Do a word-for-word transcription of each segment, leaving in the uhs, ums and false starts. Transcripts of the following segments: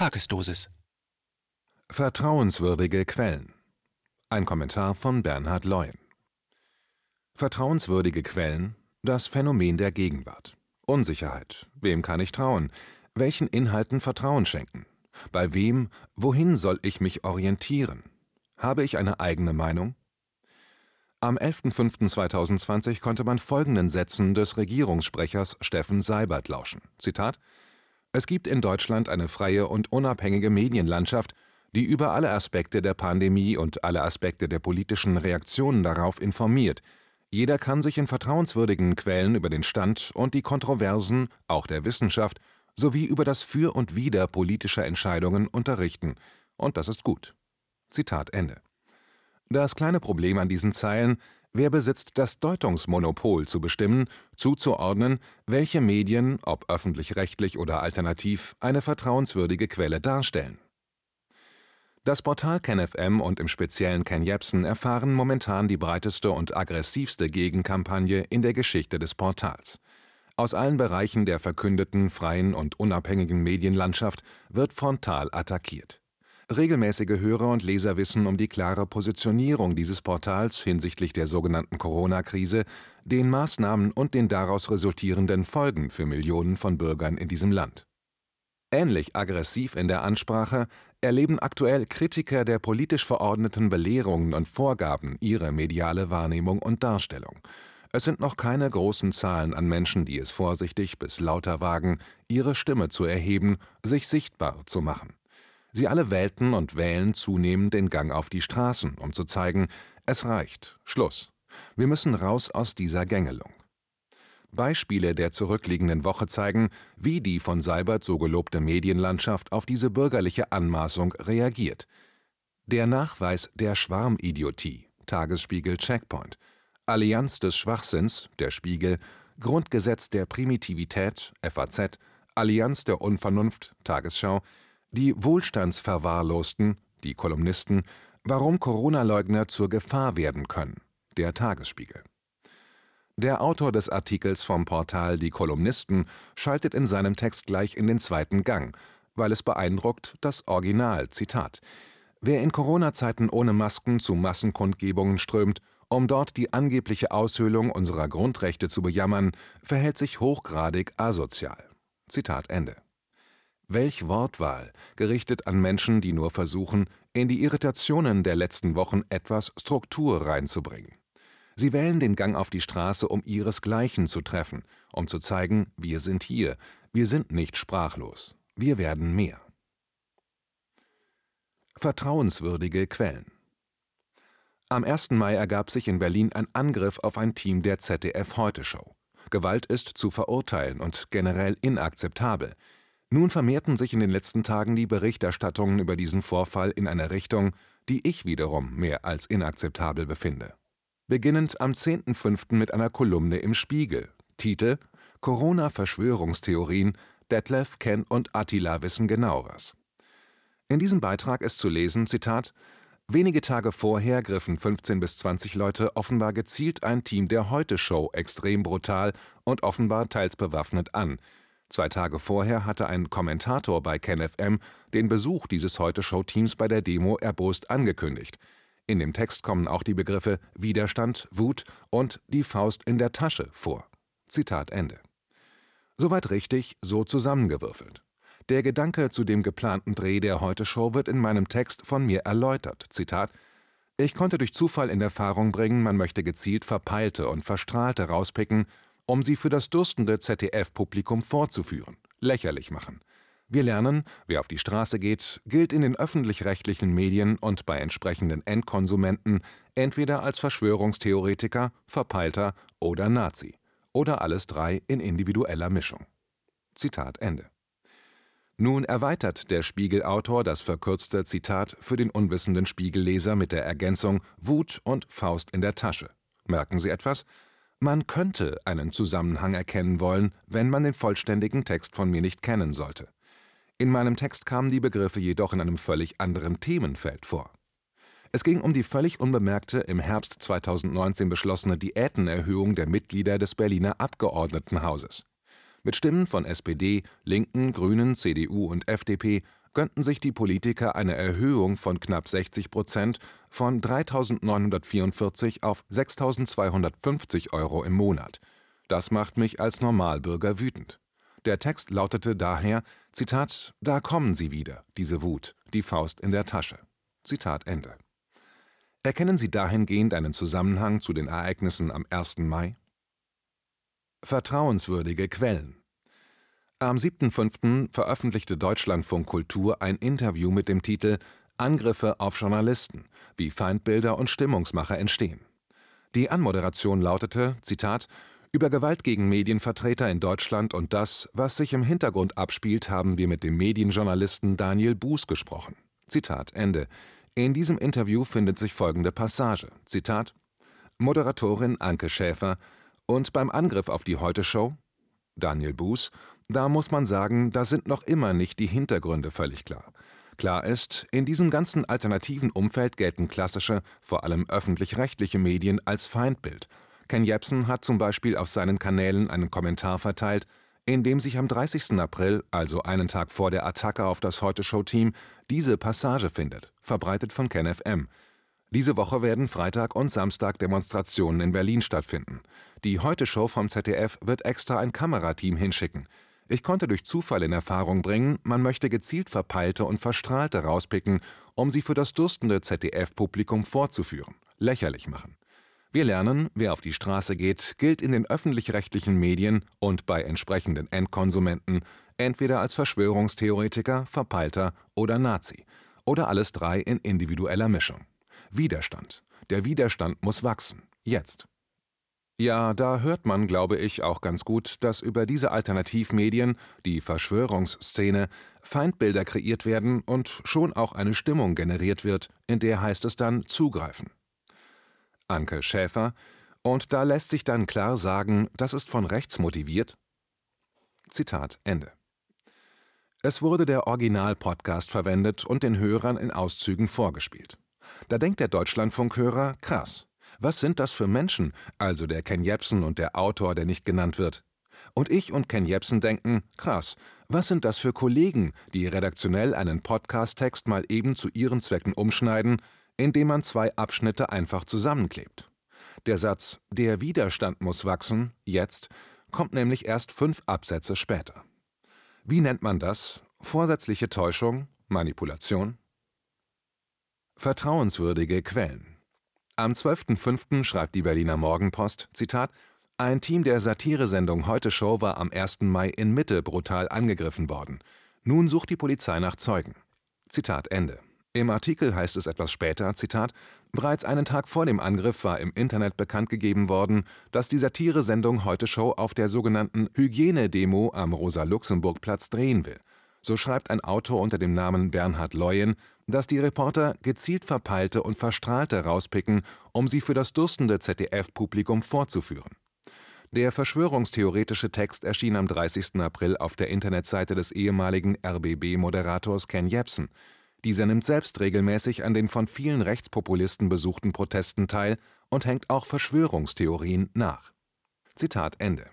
Tagesdosis. Vertrauenswürdige Quellen. Ein Kommentar von Bernhard Leuen. Vertrauenswürdige Quellen, das Phänomen der Gegenwart. Unsicherheit. Wem kann ich trauen? Welchen Inhalten Vertrauen schenken? Bei wem, wohin soll ich mich orientieren? Habe ich eine eigene Meinung? Am elften fünften zweitausendzwanzig konnte man folgenden Sätzen des Regierungssprechers Steffen Seibert lauschen. Zitat: Es gibt in Deutschland eine freie und unabhängige Medienlandschaft, die über alle Aspekte der Pandemie und alle Aspekte der politischen Reaktionen darauf informiert. Jeder kann sich in vertrauenswürdigen Quellen über den Stand und die Kontroversen, auch der Wissenschaft, sowie über das Für und Wider politischer Entscheidungen unterrichten. Und das ist gut. Zitat Ende. Das kleine Problem an diesen Zeilen: Wer besitzt das Deutungsmonopol zu bestimmen, zuzuordnen, welche Medien, ob öffentlich-rechtlich oder alternativ, eine vertrauenswürdige Quelle darstellen? Das Portal KenFM und im speziellen Ken Jebsen erfahren momentan die breiteste und aggressivste Gegenkampagne in der Geschichte des Portals. Aus allen Bereichen der verkündeten, freien und unabhängigen Medienlandschaft wird frontal attackiert. Regelmäßige Hörer und Leser wissen um die klare Positionierung dieses Portals hinsichtlich der sogenannten Corona-Krise, den Maßnahmen und den daraus resultierenden Folgen für Millionen von Bürgern in diesem Land. Ähnlich aggressiv in der Ansprache erleben aktuell Kritiker der politisch verordneten Belehrungen und Vorgaben ihre mediale Wahrnehmung und Darstellung. Es sind noch keine großen Zahlen an Menschen, die es vorsichtig bis lauter wagen, ihre Stimme zu erheben, sich sichtbar zu machen. Sie alle wählten und wählen zunehmend den Gang auf die Straßen, um zu zeigen: Es reicht, Schluss. Wir müssen raus aus dieser Gängelung. Beispiele der zurückliegenden Woche zeigen, wie die von Seibert so gelobte Medienlandschaft auf diese bürgerliche Anmaßung reagiert. Der Nachweis der Schwarmidiotie, Tagesspiegel Checkpoint, Allianz des Schwachsinns, der Spiegel, Grundgesetz der Primitivität, F A Z, Allianz der Unvernunft, Tagesschau, die Wohlstandsverwahrlosten, die Kolumnisten, warum Corona-Leugner zur Gefahr werden können, der Tagesspiegel. Der Autor des Artikels vom Portal Die Kolumnisten schaltet in seinem Text gleich in den zweiten Gang, weil es beeindruckt, das Original, Zitat: Wer in Corona-Zeiten ohne Masken zu Massenkundgebungen strömt, um dort die angebliche Aushöhlung unserer Grundrechte zu bejammern, verhält sich hochgradig asozial. Zitat Ende. Welch Wortwahl, gerichtet an Menschen, die nur versuchen, in die Irritationen der letzten Wochen etwas Struktur reinzubringen. Sie wählen den Gang auf die Straße, um ihresgleichen zu treffen, um zu zeigen: Wir sind hier, wir sind nicht sprachlos, wir werden mehr. Vertrauenswürdige Quellen. Am ersten Mai ergab sich in Berlin ein Angriff auf ein Team der Z D F-Heute-Show. Gewalt ist zu verurteilen und generell inakzeptabel. Nun vermehrten sich in den letzten Tagen die Berichterstattungen über diesen Vorfall in eine Richtung, die ich wiederum mehr als inakzeptabel befinde. Beginnend am zehnten fünften mit einer Kolumne im Spiegel. Titel: Corona-Verschwörungstheorien, Detlef, Ken und Attila wissen Genaueres. In diesem Beitrag ist zu lesen, Zitat: Wenige Tage vorher griffen fünfzehn bis zwanzig Leute offenbar gezielt ein Team der Heute-Show extrem brutal und offenbar teils bewaffnet an. Zwei Tage vorher hatte ein Kommentator bei KenFM den Besuch dieses Heute-Show-Teams bei der Demo erbost angekündigt. In dem Text kommen auch die Begriffe Widerstand, Wut und die Faust in der Tasche vor. Zitat Ende. Soweit richtig, so zusammengewürfelt. Der Gedanke zu dem geplanten Dreh der Heute-Show wird in meinem Text von mir erläutert. Zitat: Ich konnte durch Zufall in Erfahrung bringen, man möchte gezielt Verpeilte und Verstrahlte rauspicken, um sie für das durstende Z D F-Publikum vorzuführen, lächerlich machen. Wir lernen, wer auf die Straße geht, gilt in den öffentlich-rechtlichen Medien und bei entsprechenden Endkonsumenten entweder als Verschwörungstheoretiker, Verpeilter oder Nazi. Oder alles drei in individueller Mischung. Zitat Ende. Nun erweitert der Spiegelautor das verkürzte Zitat für den unwissenden Spiegelleser mit der Ergänzung Wut und Faust in der Tasche. Merken Sie etwas? Man könnte einen Zusammenhang erkennen wollen, wenn man den vollständigen Text von mir nicht kennen sollte. In meinem Text kamen die Begriffe jedoch in einem völlig anderen Themenfeld vor. Es ging um die völlig unbemerkte, im Herbst zweitausendneunzehn beschlossene Diätenerhöhung der Mitglieder des Berliner Abgeordnetenhauses. Mit Stimmen von S P D, Linken, Grünen, C D U und F D P gönnten sich die Politiker eine Erhöhung von knapp sechzig Prozent von dreitausendneunhundertvierundvierzig auf sechstausendzweihundertfünfzig Euro im Monat. Das macht mich als Normalbürger wütend. Der Text lautete daher, Zitat, »Da kommen sie wieder, diese Wut, die Faust in der Tasche.« Zitat Ende. Erkennen Sie dahingehend einen Zusammenhang zu den Ereignissen am ersten Mai? Vertrauenswürdige Quellen. Am siebten fünften veröffentlichte Deutschlandfunk Kultur ein Interview mit dem Titel »Angriffe auf Journalisten – Wie Feindbilder und Stimmungsmache entstehen«. Die Anmoderation lautete, Zitat, »Über Gewalt gegen Medienvertreter in Deutschland und das, was sich im Hintergrund abspielt, haben wir mit dem Medienjournalisten Daniel Buß gesprochen.« Zitat Ende. In diesem Interview findet sich folgende Passage, Zitat, »Moderatorin Anke Schäfer: Und beim Angriff auf die Heute-Show? Daniel Buß: Da muss man sagen, da sind noch immer nicht die Hintergründe völlig klar. Klar ist, in diesem ganzen alternativen Umfeld gelten klassische, vor allem öffentlich-rechtliche Medien als Feindbild. Ken Jebsen hat zum Beispiel auf seinen Kanälen einen Kommentar verteilt, in dem sich am dreißigsten April, also einen Tag vor der Attacke auf das Heute-Show-Team, diese Passage findet, verbreitet von Ken F M. Diese Woche werden Freitag und Samstag Demonstrationen in Berlin stattfinden. Die Heute-Show vom Z D F wird extra ein Kamerateam hinschicken. Ich konnte durch Zufall in Erfahrung bringen, man möchte gezielt Verpeilte und Verstrahlte rauspicken, um sie für das durstende Z D F-Publikum vorzuführen, lächerlich machen. Wir lernen, wer auf die Straße geht, gilt in den öffentlich-rechtlichen Medien und bei entsprechenden Endkonsumenten entweder als Verschwörungstheoretiker, Verpeilter oder Nazi. Oder alles drei in individueller Mischung. Widerstand. Der Widerstand muss wachsen. Jetzt. Ja, da hört man, glaube ich, auch ganz gut, dass über diese Alternativmedien, die Verschwörungsszene, Feindbilder kreiert werden und schon auch eine Stimmung generiert wird, in der heißt es dann zugreifen. Anke Schäfer: Und da lässt sich dann klar sagen, das ist von rechts motiviert? Zitat Ende. Es wurde der Original-Podcast verwendet und den Hörern in Auszügen vorgespielt. Da denkt der Deutschlandfunkhörer, krass, was sind das für Menschen, also der Ken Jebsen und der Autor, der nicht genannt wird. Und ich und Ken Jebsen denken, krass, was sind das für Kollegen, die redaktionell einen Podcast-Text mal eben zu ihren Zwecken umschneiden, indem man zwei Abschnitte einfach zusammenklebt. Der Satz, der Widerstand muss wachsen, jetzt, kommt nämlich erst fünf Absätze später. Wie nennt man das? Vorsätzliche Täuschung? Manipulation? Vertrauenswürdige Quellen. Am zwölften fünften schreibt die Berliner Morgenpost, Zitat, ein Team der Satiresendung Heute-Show war am ersten Mai in Mitte brutal angegriffen worden. Nun sucht die Polizei nach Zeugen. Zitat Ende. Im Artikel heißt es etwas später, Zitat, bereits einen Tag vor dem Angriff war im Internet bekannt gegeben worden, dass die Satiresendung Heute-Show auf der sogenannten Hygienedemo am Rosa-Luxemburg-Platz drehen will. So schreibt ein Autor unter dem Namen Bernhard Leuen, dass die Reporter gezielt Verpeilte und Verstrahlte rauspicken, um sie für das durstende Z D F-Publikum vorzuführen. Der verschwörungstheoretische Text erschien am dreißigsten April auf der Internetseite des ehemaligen R B B-Moderators Ken Jebsen. Dieser nimmt selbst regelmäßig an den von vielen Rechtspopulisten besuchten Protesten teil und hängt auch Verschwörungstheorien nach. Zitat Ende.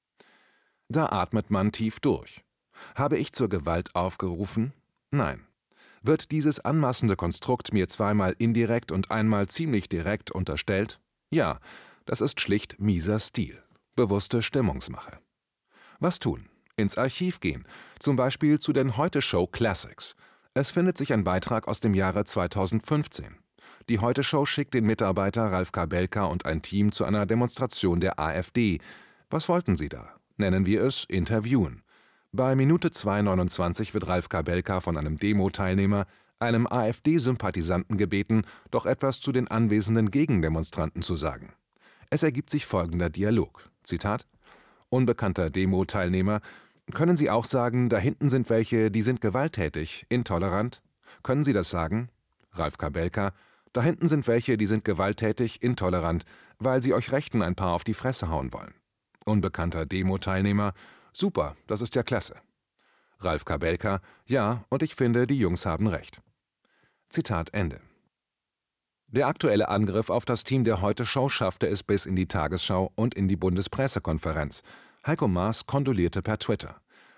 Da atmet man tief durch. Habe ich zur Gewalt aufgerufen? Nein. Wird dieses anmaßende Konstrukt mir zweimal indirekt und einmal ziemlich direkt unterstellt? Ja, das ist schlicht mieser Stil, bewusste Stimmungsmache. Was tun? Ins Archiv gehen, zum Beispiel zu den Heute-Show Classics. Es findet sich ein Beitrag aus dem Jahre zweitausendfünfzehn. Die Heute-Show schickt den Mitarbeiter Ralf Kabelka und ein Team zu einer Demonstration der AfD. Was wollten sie da? Nennen wir es Interviewen. Bei Minute zwei neunundzwanzig wird Ralf Kabelka von einem Demo-Teilnehmer, einem AfD-Sympathisanten gebeten, doch etwas zu den anwesenden Gegendemonstranten zu sagen. Es ergibt sich folgender Dialog. Zitat: Unbekannter Demo-Teilnehmer: Können Sie auch sagen, da hinten sind welche, die sind gewalttätig, intolerant? Können Sie das sagen? Ralf Kabelka: Da hinten sind welche, die sind gewalttätig, intolerant, weil sie euch Rechten ein paar auf die Fresse hauen wollen. Unbekannter Demo-Teilnehmer: Super, das ist ja klasse. Ralf Kabelka: Ja, und ich finde, die Jungs haben recht. Zitat Ende. Der aktuelle Angriff auf das Team der Heute-Show schaffte es bis in die Tagesschau und in die Bundespressekonferenz. Heiko Maas kondolierte per Twitter.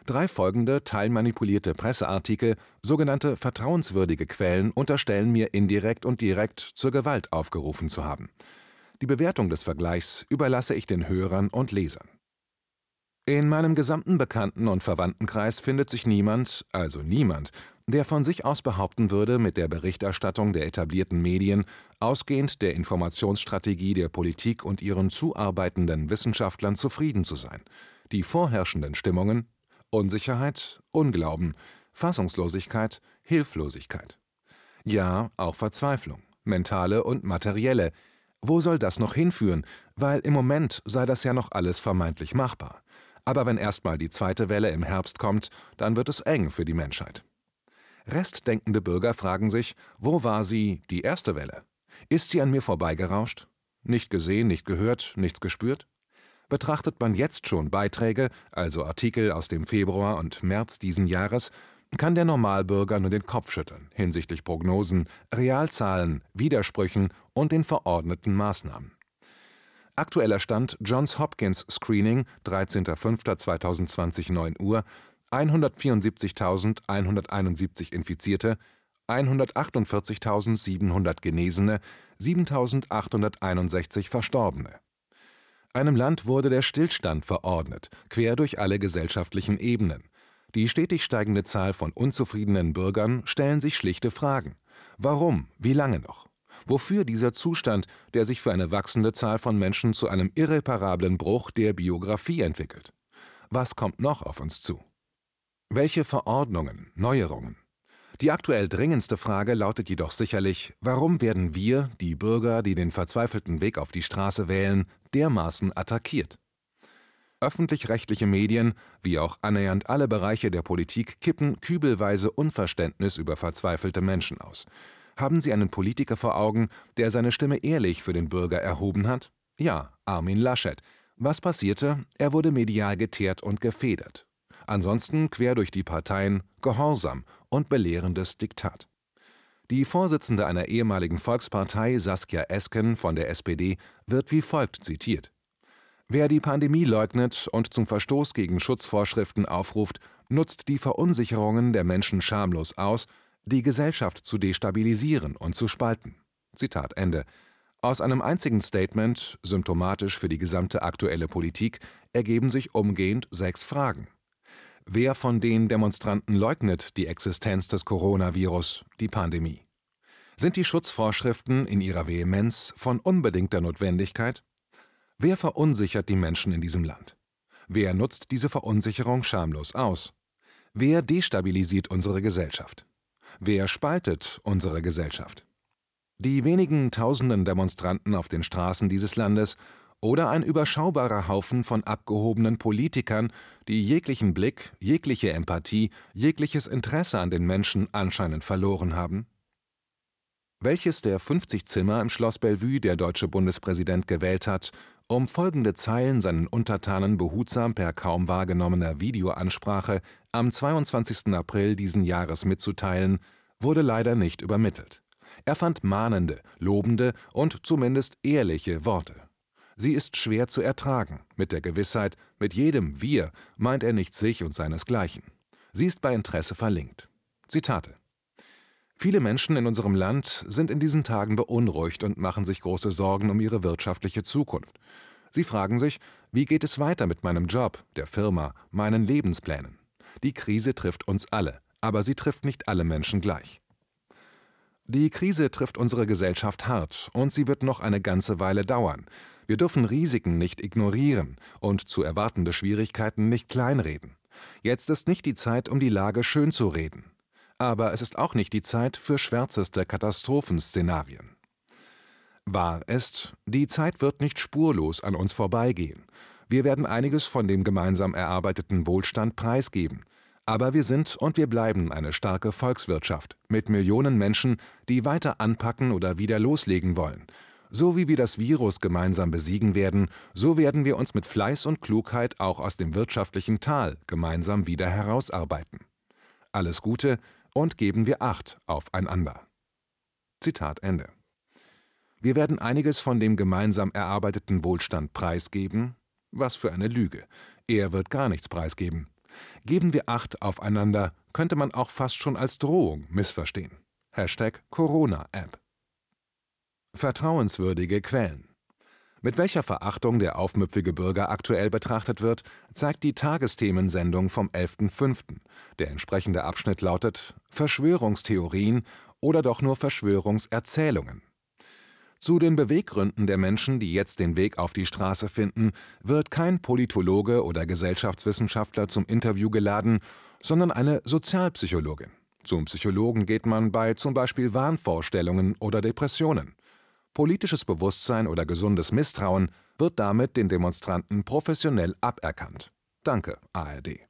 Drei folgende teilmanipulierte Presseartikel, sogenannte vertrauenswürdige Quellen, unterstellen mir indirekt und direkt zur Gewalt aufgerufen zu haben. Die Bewertung des Vergleichs überlasse ich den Hörern und Lesern. In meinem gesamten Bekannten- und Verwandtenkreis findet sich niemand, also niemand, der von sich aus behaupten würde, mit der Berichterstattung der etablierten Medien, ausgehend der Informationsstrategie der Politik und ihren zuarbeitenden Wissenschaftlern zufrieden zu sein. Die vorherrschenden Stimmungen: Unsicherheit, Unglauben, Fassungslosigkeit, Hilflosigkeit. Ja, auch Verzweiflung, mentale und materielle. Wo soll das noch hinführen? Weil im Moment sei das ja noch alles vermeintlich machbar. Aber wenn erstmal die zweite Welle im Herbst kommt, dann wird es eng für die Menschheit. Restdenkende Bürger fragen sich, wo war sie, die erste Welle? Ist sie an mir vorbeigerauscht? Nicht gesehen, nicht gehört, nichts gespürt? Betrachtet man jetzt schon Beiträge, also Artikel aus dem Februar und März diesen Jahres, kann der Normalbürger nur den Kopf schütteln hinsichtlich Prognosen, Realzahlen, Widersprüchen und den verordneten Maßnahmen. Aktueller Stand: Johns Hopkins Screening, dreizehnter fünfter zweitausendzwanzig, neun Uhr, hundertvierundsiebzigtausendeinhunderteinundsiebzig Infizierte, hundertachtundvierzigtausendsiebenhundert Genesene, siebentausendachthunderteinundsechzig Verstorbene. Einem Land wurde der Stillstand verordnet, quer durch alle gesellschaftlichen Ebenen. Die stetig steigende Zahl von unzufriedenen Bürgern stellen sich schlichte Fragen. Warum? Wie lange noch? Wofür dieser Zustand, der sich für eine wachsende Zahl von Menschen zu einem irreparablen Bruch der Biografie entwickelt? Was kommt noch auf uns zu? Welche Verordnungen, Neuerungen? Die aktuell dringendste Frage lautet jedoch sicherlich: Warum werden wir, die Bürger, die den verzweifelten Weg auf die Straße wählen, dermaßen attackiert? Öffentlich-rechtliche Medien, wie auch annähernd alle Bereiche der Politik, kippen kübelweise Unverständnis über verzweifelte Menschen aus. Haben Sie einen Politiker vor Augen, der seine Stimme ehrlich für den Bürger erhoben hat? Ja, Armin Laschet. Was passierte? Er wurde medial geteert und gefedert. Ansonsten quer durch die Parteien Gehorsam und belehrendes Diktat. Die Vorsitzende einer ehemaligen Volkspartei, Saskia Esken von der S P D, wird wie folgt zitiert: Wer die Pandemie leugnet und zum Verstoß gegen Schutzvorschriften aufruft, nutzt die Verunsicherungen der Menschen schamlos aus, die Gesellschaft zu destabilisieren und zu spalten. Zitat Ende. Aus einem einzigen Statement, symptomatisch für die gesamte aktuelle Politik, ergeben sich umgehend sechs Fragen. Wer von den Demonstranten leugnet die Existenz des Coronavirus, die Pandemie? Sind die Schutzvorschriften in ihrer Vehemenz von unbedingter Notwendigkeit? Wer verunsichert die Menschen in diesem Land? Wer nutzt diese Verunsicherung schamlos aus? Wer destabilisiert unsere Gesellschaft? Wer spaltet unsere Gesellschaft? Die wenigen tausenden Demonstranten auf den Straßen dieses Landes oder ein überschaubarer Haufen von abgehobenen Politikern, die jeglichen Blick, jegliche Empathie, jegliches Interesse an den Menschen anscheinend verloren haben? Welches der fünfzig Zimmer im Schloss Bellevue der deutsche Bundespräsident gewählt hat, um folgende Zeilen seinen Untertanen behutsam per kaum wahrgenommener Videoansprache am zweiundzwanzigsten April diesen Jahres mitzuteilen, wurde leider nicht übermittelt. Er fand mahnende, lobende und zumindest ehrliche Worte. Sie ist schwer zu ertragen, mit der Gewissheit, mit jedem Wir meint er nicht sich und seinesgleichen. Sie ist bei Interesse verlinkt. Zitate: Viele Menschen in unserem Land sind in diesen Tagen beunruhigt und machen sich große Sorgen um ihre wirtschaftliche Zukunft. Sie fragen sich, wie geht es weiter mit meinem Job, der Firma, meinen Lebensplänen? Die Krise trifft uns alle, aber sie trifft nicht alle Menschen gleich. Die Krise trifft unsere Gesellschaft hart und sie wird noch eine ganze Weile dauern. Wir dürfen Risiken nicht ignorieren und zu erwartende Schwierigkeiten nicht kleinreden. Jetzt ist nicht die Zeit, um die Lage schönzureden. Aber es ist auch nicht die Zeit für schwärzeste Katastrophenszenarien. Wahr ist, die Zeit wird nicht spurlos an uns vorbeigehen. Wir werden einiges von dem gemeinsam erarbeiteten Wohlstand preisgeben. Aber wir sind und wir bleiben eine starke Volkswirtschaft mit Millionen Menschen, die weiter anpacken oder wieder loslegen wollen. So wie wir das Virus gemeinsam besiegen werden, so werden wir uns mit Fleiß und Klugheit auch aus dem wirtschaftlichen Tal gemeinsam wieder herausarbeiten. Alles Gute und geben wir Acht aufeinander. Zitat Ende. Wir werden einiges von dem gemeinsam erarbeiteten Wohlstand preisgeben. Was für eine Lüge. Er wird gar nichts preisgeben. Geben wir Acht aufeinander, könnte man auch fast schon als Drohung missverstehen. Hashtag Corona-App. Vertrauenswürdige Quellen. Mit welcher Verachtung der aufmüpfige Bürger aktuell betrachtet wird, zeigt die Tagesthemensendung vom elften fünften Der entsprechende Abschnitt lautet »Verschwörungstheorien oder doch nur Verschwörungserzählungen«. Zu den Beweggründen der Menschen, die jetzt den Weg auf die Straße finden, wird kein Politologe oder Gesellschaftswissenschaftler zum Interview geladen, sondern eine Sozialpsychologin. Zum Psychologen geht man bei zum Beispiel Wahnvorstellungen oder Depressionen. Politisches Bewusstsein oder gesundes Misstrauen wird damit den Demonstranten professionell aberkannt. Danke, A R D.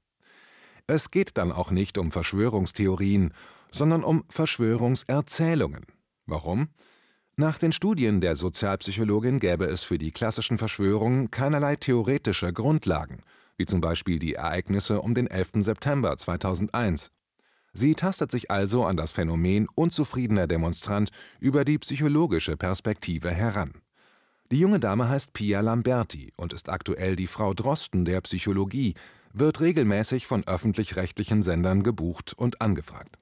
Es geht dann auch nicht um Verschwörungstheorien, sondern um Verschwörungserzählungen. Warum? Nach den Studien der Sozialpsychologin gäbe es für die klassischen Verschwörungen keinerlei theoretische Grundlagen, wie zum Beispiel die Ereignisse um den elften September zweitausendeins. Sie tastet sich also an das Phänomen unzufriedener Demonstrant über die psychologische Perspektive heran. Die junge Dame heißt Pia Lamberti und ist aktuell die Frau Drosten der Psychologie, wird regelmäßig von öffentlich-rechtlichen Sendern gebucht und angefragt.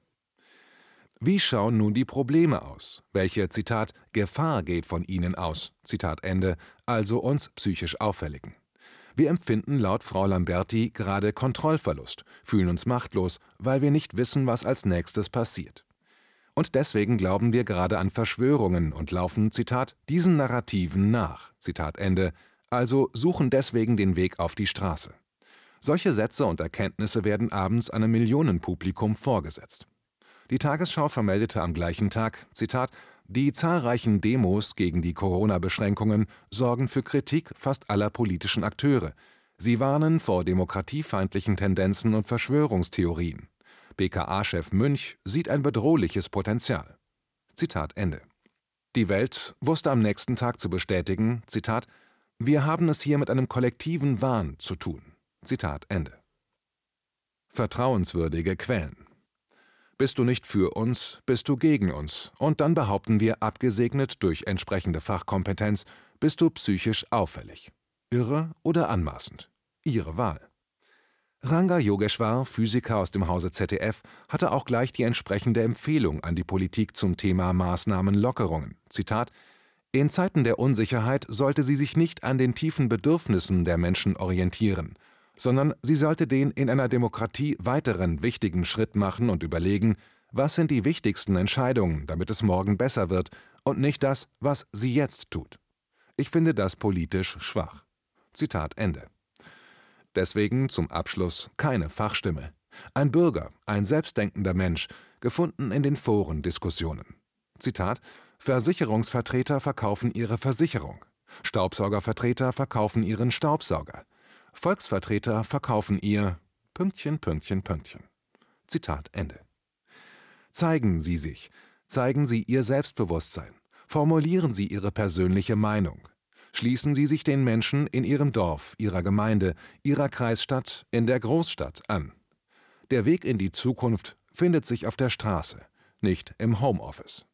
Wie schauen nun die Probleme aus? Welche, Zitat, Gefahr geht von ihnen aus, Zitat Ende, also uns psychisch Auffälligen? Wir empfinden laut Frau Lamberti gerade Kontrollverlust, fühlen uns machtlos, weil wir nicht wissen, was als nächstes passiert. Und deswegen glauben wir gerade an Verschwörungen und laufen, Zitat, diesen Narrativen nach, Zitat Ende, also suchen deswegen den Weg auf die Straße. Solche Sätze und Erkenntnisse werden abends einem Millionenpublikum vorgesetzt. Die Tagesschau vermeldete am gleichen Tag, Zitat, die zahlreichen Demos gegen die Corona-Beschränkungen sorgen für Kritik fast aller politischen Akteure. Sie warnen vor demokratiefeindlichen Tendenzen und Verschwörungstheorien. B K A-Chef Münch sieht ein bedrohliches Potenzial. Zitat Ende. Die Welt wusste am nächsten Tag zu bestätigen, Zitat, wir haben es hier mit einem kollektiven Wahn zu tun. Zitat Ende. Vertrauenswürdige Quellen. Bist du nicht für uns, bist du gegen uns. Und dann behaupten wir, abgesegnet durch entsprechende Fachkompetenz, bist du psychisch auffällig. Irre oder anmaßend? Ihre Wahl. Ranga Yogeshwar, Physiker aus dem Hause Z D F, hatte auch gleich die entsprechende Empfehlung an die Politik zum Thema Maßnahmenlockerungen. Zitat: In Zeiten der Unsicherheit sollte sie sich nicht an den tiefen Bedürfnissen der Menschen orientieren, sondern sie sollte den in einer Demokratie weiteren wichtigen Schritt machen und überlegen, was sind die wichtigsten Entscheidungen, damit es morgen besser wird, und nicht das, was sie jetzt tut. Ich finde das politisch schwach. Zitat Ende. Deswegen zum Abschluss keine Fachstimme. Ein Bürger, ein selbstdenkender Mensch, gefunden in den Forendiskussionen. Zitat: Versicherungsvertreter verkaufen ihre Versicherung. Staubsaugervertreter verkaufen ihren Staubsauger. Volksvertreter verkaufen ihr Pünktchen, Pünktchen, Pünktchen. Zitat Ende. Zeigen Sie sich, zeigen Sie Ihr Selbstbewusstsein, formulieren Sie Ihre persönliche Meinung. Schließen Sie sich den Menschen in Ihrem Dorf, Ihrer Gemeinde, Ihrer Kreisstadt, in der Großstadt an. Der Weg in die Zukunft findet sich auf der Straße, nicht im Homeoffice.